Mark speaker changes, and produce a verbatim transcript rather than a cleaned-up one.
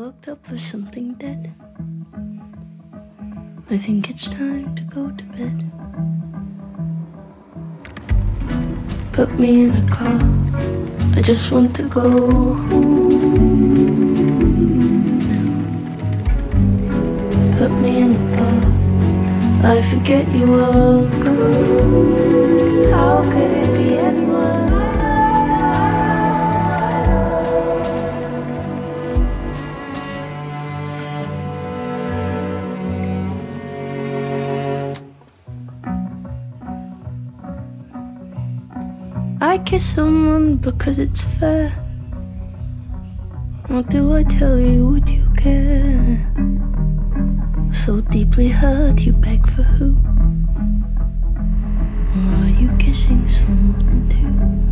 Speaker 1: worked up for something dead. I think it's time to go to bed. Put me in a car, I just want to go home now. Put me in a bath, I forget you are gone. How could it be anyone? I kiss someone because it's fair. What do I tell you? Would you care? So deeply hurt, you beg for who? Or are you kissing someone too?